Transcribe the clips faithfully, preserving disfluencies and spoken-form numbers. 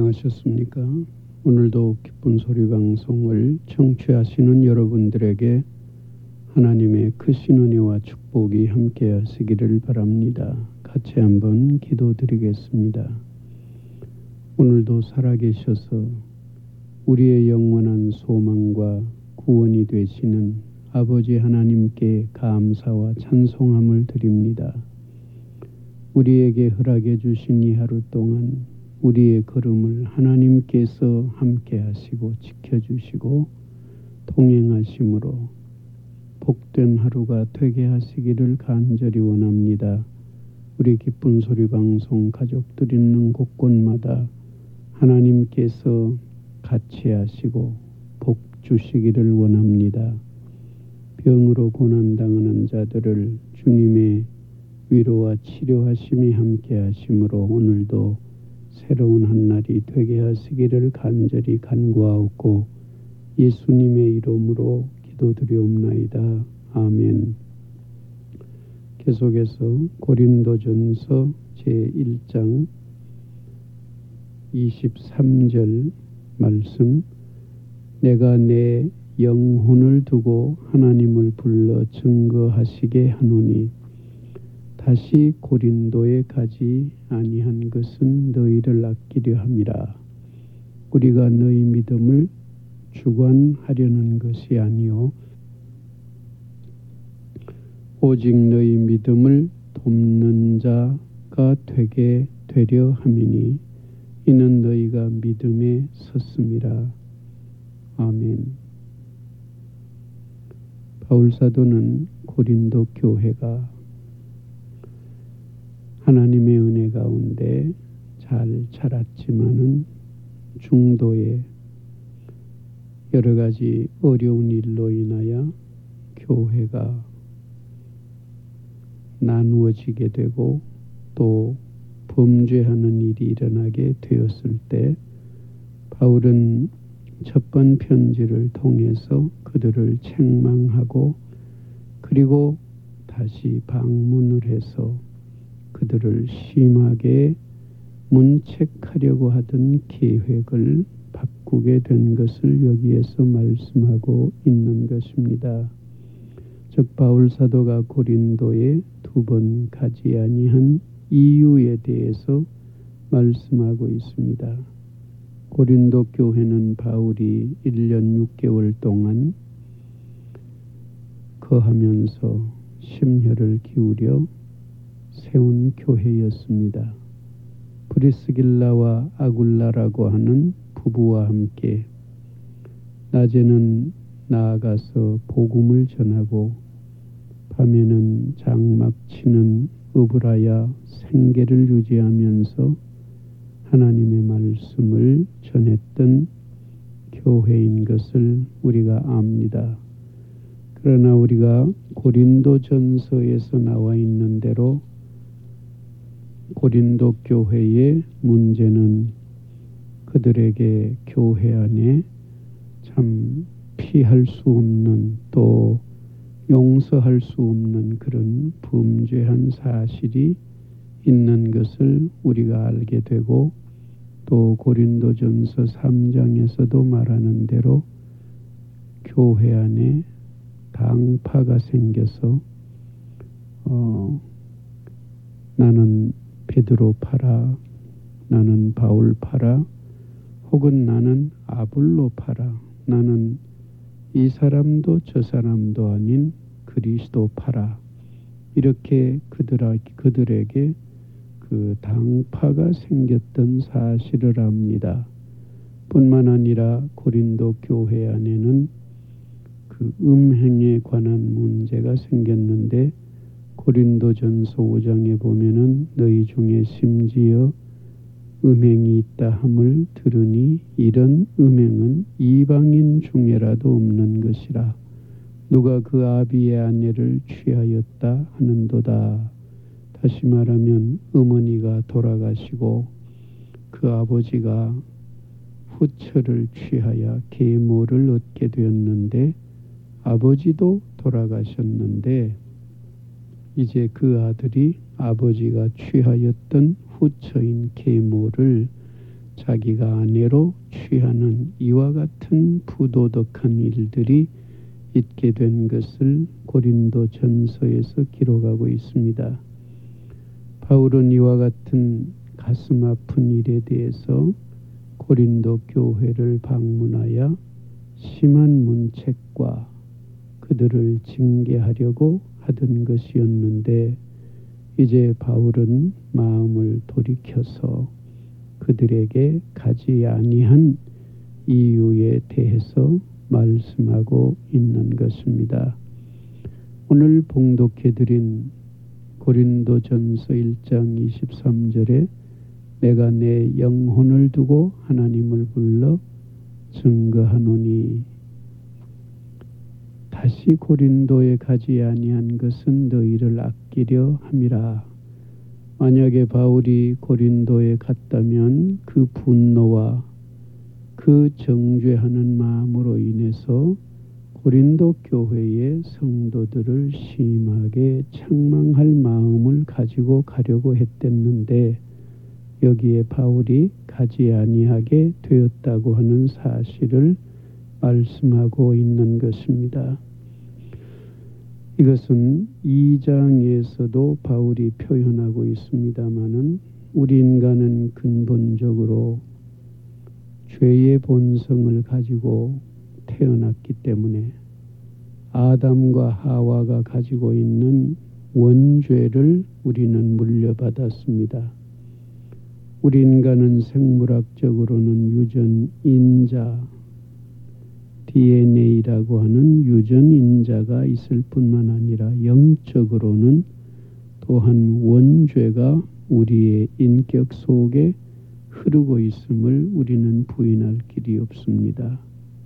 안녕하셨습니까? 오늘도 기쁜 소리 방송을 청취하시는 여러분들에게 하나님의 크신 은혜와 축복이 함께 하시기를 바랍니다. 같이 한번 기도드리겠습니다. 오늘도 살아계셔서 우리의 영원한 소망과 구원이 되시는 아버지 하나님께 감사와 찬송함을 드립니다. 우리에게 허락해 주신 이 하루 동안 우리의 걸음을 하나님께서 함께 하시고 지켜주시고 동행하심으로 복된 하루가 되게 하시기를 간절히 원합니다. 우리 기쁜 소리 방송 가족들 있는 곳곳마다 하나님께서 같이 하시고 복 주시기를 원합니다. 병으로 고난당하는 자들을 주님의 위로와 치료하심이 함께 하심으로 오늘도 새로운 한날이 되게 하시기를 간절히 간구하옵고 예수님의 이름으로 기도드리옵나이다. 아멘. 계속해서 고린도전서 제일 장 이십삼 절 말씀, 내가 내 영혼을 두고 하나님을 불러 증거하시게 하노니 다시 고린도에 가지 아니한 것은 너희를 아끼려 함이라. 우리가 너희 믿음을 주관하려는 것이 아니요 오직 너희 믿음을 돕는 자가 되게 되려 함이니 이는 너희가 믿음에 섰음이라. 아멘. 바울사도는 고린도 교회가 하나님의 은혜 가운데 잘 자랐지만은 중도에 여러 가지 어려운 일로 인하여 교회가 나누어지게 되고 또 범죄하는 일이 일어나게 되었을 때 바울은 첫 번 편지를 통해서 그들을 책망하고 그리고 다시 방문을 해서 그들을 심하게 문책하려고 하던 계획을 바꾸게 된 것을 여기에서 말씀하고 있는 것입니다. 즉 바울 사도가 고린도에 두 번 가지 아니한 이유에 대해서 말씀하고 있습니다. 고린도 교회는 바울이 일 년 육 개월 동안 거하면서 심혈을 기울여 세운 교회였습니다. 브리스길라와 아굴라라고 하는 부부와 함께 낮에는 나아가서 복음을 전하고 밤에는 장막 치는 어브라야 생계를 유지하면서 하나님의 말씀을 전했던 교회인 것을 우리가 압니다. 그러나 우리가 고린도전서에서 나와 있는 대로 고린도 교회의 문제는 그들에게 교회 안에 참 피할 수 없는 또 용서할 수 없는 그런 범죄한 사실이 있는 것을 우리가 알게 되고 또 고린도전서 삼 장에서도 말하는 대로 교회 안에 당파가 생겨서 어, 나는 베드로 파라, 나는 바울 파라, 혹은 나는 아볼로 파라, 나는 이 사람도 저 사람도 아닌 그리스도 파라. 이렇게 그들, 그들에게 그 당파가 생겼던 사실을 압니다. 뿐만 아니라 고린도 교회 안에는 그 음행에 관한 문제가 생겼는데 고린도전서 오 장에 보면은 너희 중에 심지어 음행이 있다 함을 들으니 이런 음행은 이방인 중에라도 없는 것이라. 누가 그 아비의 아내를 취하였다 하는도다. 다시 말하면 어머니가 돌아가시고 그 아버지가 후처를 취하여 계모를 얻게 되었는데 아버지도 돌아가셨는데 이제 그 아들이 아버지가 취하였던 후처인 계모를 자기가 아내로 취하는 이와 같은 부도덕한 일들이 있게 된 것을 고린도 전서에서 기록하고 있습니다. 바울은 이와 같은 가슴 아픈 일에 대해서 고린도 교회를 방문하여 심한 문책과 그들을 징계하려고 하던 것이었는데, 이제 바울은 마음을 돌이켜서 그들에게 가지 아니한 이유에 대해서 말씀하고 있는 것입니다. 오늘 봉독해드린 고린도전서 일 장 이십삼 절에 내가 내 영혼을 두고 하나님을 불러 증거하노니, 다시 고린도에 가지 아니한 것은 너희를 아끼려 함이라. 만약에 바울이 고린도에 갔다면 그 분노와 그 정죄하는 마음으로 인해서 고린도 교회의 성도들을 심하게 책망할 마음을 가지고 가려고 했댔는데, 여기에 바울이 가지 아니하게 되었다고 하는 사실을 말씀하고 있는 것입니다. 이것은 이 장에서도 바울이 표현하고 있습니다마는, 우리 인간은 근본적으로 죄의 본성을 가지고 태어났기 때문에 아담과 하와가 가지고 있는 원죄를 우리는 물려받았습니다. 우리 인간은 생물학적으로는 유전인자, 디엔에이라고 하는 유전인자가 있을 뿐만 아니라 영적으로는 또한 원죄가 우리의 인격 속에 흐르고 있음을 우리는 부인할 길이 없습니다.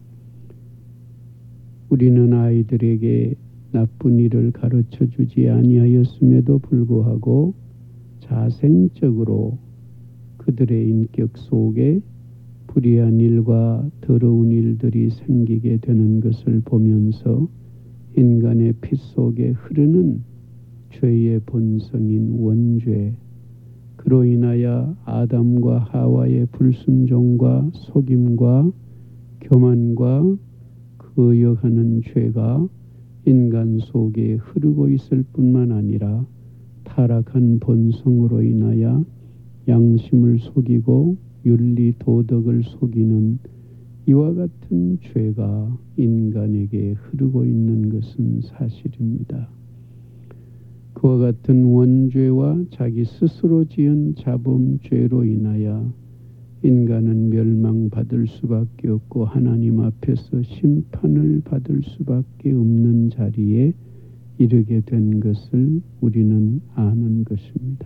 우리는 아이들에게 나쁜 일을 가르쳐 주지 아니하였음에도 불구하고 자생적으로 그들의 인격 속에 불의한 일과 더러운 일들이 생기게 되는 것을 보면서 인간의 피 속에 흐르는 죄의 본성인 원죄, 그로 인하여 아담과 하와의 불순종과 속임과 교만과 거역하는 죄가 인간 속에 흐르고 있을 뿐만 아니라 타락한 본성으로 인하여 양심을 속이고 윤리 도덕을 속이는 이와 같은 죄가 인간에게 흐르고 있는 것은 사실입니다. 그와 같은 원죄와 자기 스스로 지은 자범죄로 인하여 인간은 멸망받을 수밖에 없고 하나님 앞에서 심판을 받을 수밖에 없는 자리에 이르게 된 것을 우리는 아는 것입니다.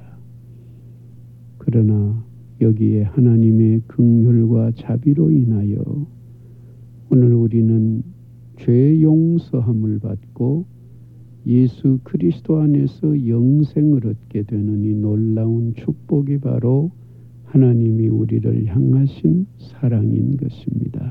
그러나 여기에 하나님의 긍휼과 자비로 인하여 오늘 우리는 죄 용서함을 받고 예수 그리스도 안에서 영생을 얻게 되는 이 놀라운 축복이 바로 하나님이 우리를 향하신 사랑인 것입니다.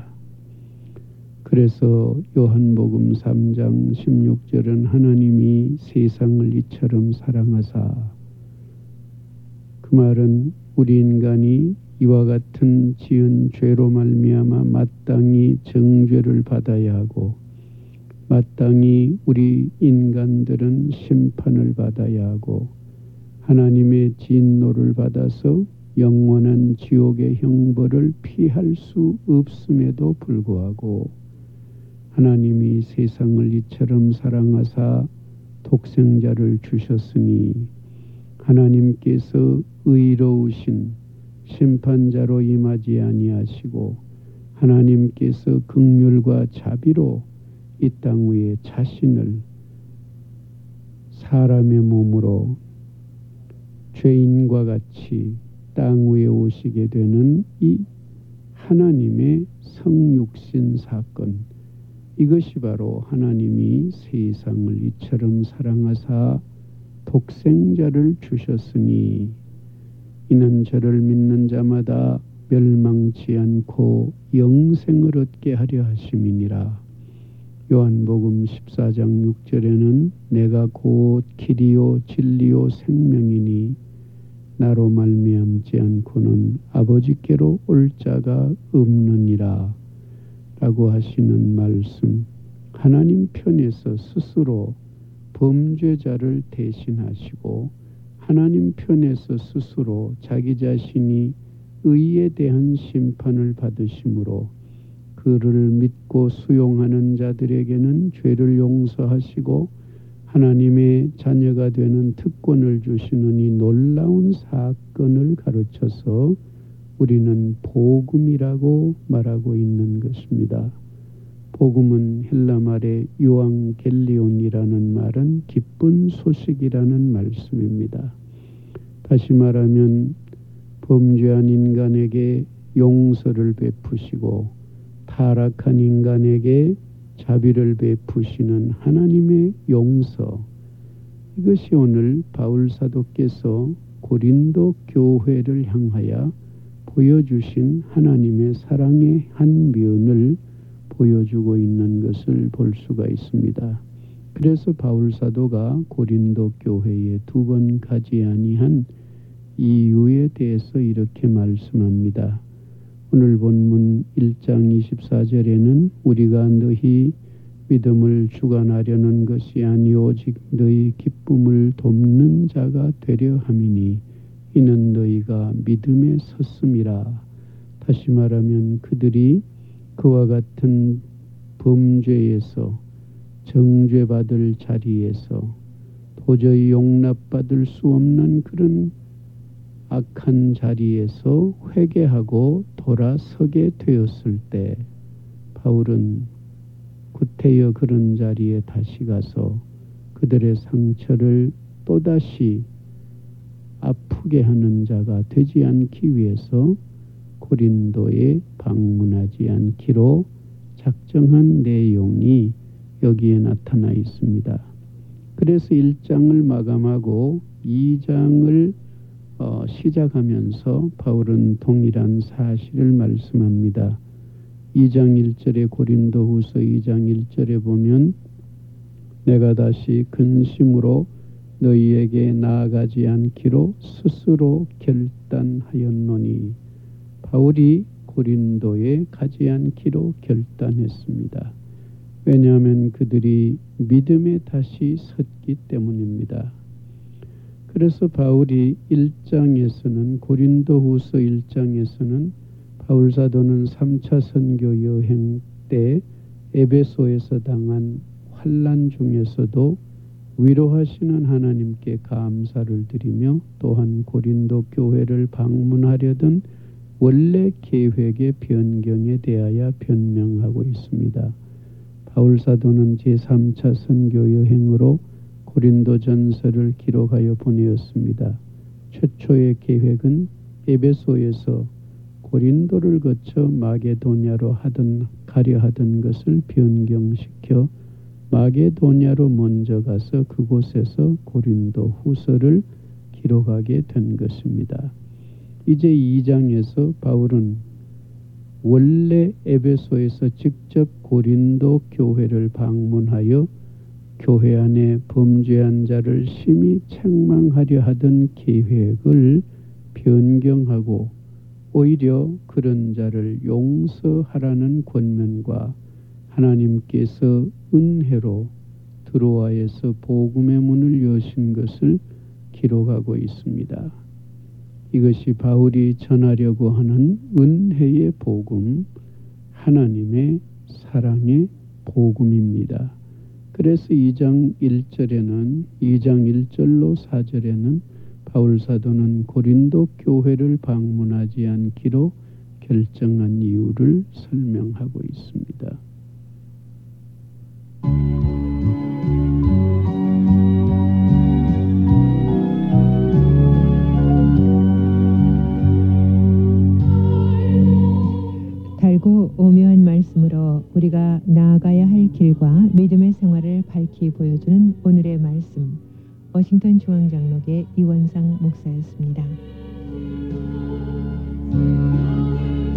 그래서 요한복음 삼 장 십육 절은 하나님이 세상을 이처럼 사랑하사, 그 말은 우리 인간이 이와 같은 지은 죄로 말미암아 마땅히 정죄를 받아야 하고 마땅히 우리 인간들은 심판을 받아야 하고 하나님의 진노를 받아서 영원한 지옥의 형벌을 피할 수 없음에도 불구하고 하나님이 세상을 이처럼 사랑하사 독생자를 주셨으니 하나님께서 의로우신 심판자로 임하지 아니하시고 하나님께서 긍휼과 자비로 이 땅 위에 자신을 사람의 몸으로 죄인과 같이 땅 위에 오시게 되는 이 하나님의 성육신 사건, 이것이 바로 하나님이 세상을 이처럼 사랑하사 독생자를 주셨으니 이는 저를 믿는 자마다 멸망치 않고 영생을 얻게 하려 하심이니라. 요한복음 십사 장 육 절에는 내가 곧 길이요 진리요 생명이니 나로 말미암아 참지 않고는 아버지께로 올 자가 없느니라 라고 하시는 말씀, 하나님 편에서 스스로 범죄자를 대신하시고 하나님 편에서 스스로 자기 자신이 의에 대한 심판을 받으심으로 그를 믿고 수용하는 자들에게는 죄를 용서하시고 하나님의 자녀가 되는 특권을 주시는 이 놀라운 사건을 가르쳐서 우리는 복음이라고 말하고 있는 것입니다. 복음은 헬라 말의 유앙겔리온이라는 말은 기쁜 소식이라는 말씀입니다. 다시 말하면 범죄한 인간에게 용서를 베푸시고 타락한 인간에게 자비를 베푸시는 하나님의 용서, 이것이 오늘 바울 사도께서 고린도 교회를 향하여 보여주신 하나님의 사랑의 한 면을 보여주고 있는 것을 볼 수가 있습니다. 그래서 바울 사도가 고린도 교회에 두 번 가지 아니한 이유에 대해서 이렇게 말씀합니다. 오늘 본문 일 장 이십사 절에는 우리가 너희 믿음을 주관하려는 것이 아니 오직 너희 기쁨을 돕는 자가 되려 함이니 이는 너희가 믿음에 섰음이라. 다시 말하면 그들이 그와 같은 범죄에서 정죄받을 자리에서 도저히 용납받을 수 없는 그런 악한 자리에서 회개하고 돌아서게 되었을 때 바울은 구태여 그런 자리에 다시 가서 그들의 상처를 또다시 아프게 하는 자가 되지 않기 위해서 고린도에 방문하지 않기로 작정한 내용이 여기에 나타나 있습니다. 그래서 일 장을 마감하고 이 장을 어, 시작하면서 바울은 동일한 사실을 말씀합니다. 이 장 일 절에 고린도후서 이 장 일 절에 보면 내가 다시 근심으로 너희에게 나아가지 않기로 스스로 결단하였노니, 바울이 고린도에 가지 않기로 결단했습니다. 왜냐하면 그들이 믿음에 다시 섰기 때문입니다. 그래서 바울이 일 장에서는 고린도후서 일 장에서는 바울 사도는 삼 차 선교 여행 때 에베소에서 당한 환난 중에서도 위로하시는 하나님께 감사를 드리며 또한 고린도 교회를 방문하려던 원래 계획의 변경에 대하여 변명하고 있습니다. 바울 사도는 제삼 차 선교 여행으로 고린도 전서를 기록하여 보내었습니다. 최초의 계획은 에베소에서 고린도를 거쳐 마게도냐로 하던 가려 하던 것을 변경시켜 마게도냐로 먼저 가서 그곳에서 고린도 후서를 기록하게 된 것입니다. 이제 이 장에서 바울은 원래 에베소에서 직접 고린도 교회를 방문하여 교회 안에 범죄한 자를 심히 책망하려 하던 계획을 변경하고 오히려 그런 자를 용서하라는 권면과 하나님께서 은혜로 드로아에서 복음의 문을 여신 것을 기록하고 있습니다. 이것이 바울이 전하려고 하는 은혜의 복음, 하나님의 사랑의 복음입니다. 그래서 이 장 일 절에는 이 장 일 절로 사 절에는 바울 사도는 고린도 교회를 방문하지 않기로 결정한 이유를 설명하고 있습니다. 달고 오묘한 말씀으로 우리가 나아가야 할 길과 믿음의 생활을 밝히 보여주는 오늘의 말씀, 워싱턴 중앙장로교 이원상 목사였습니다.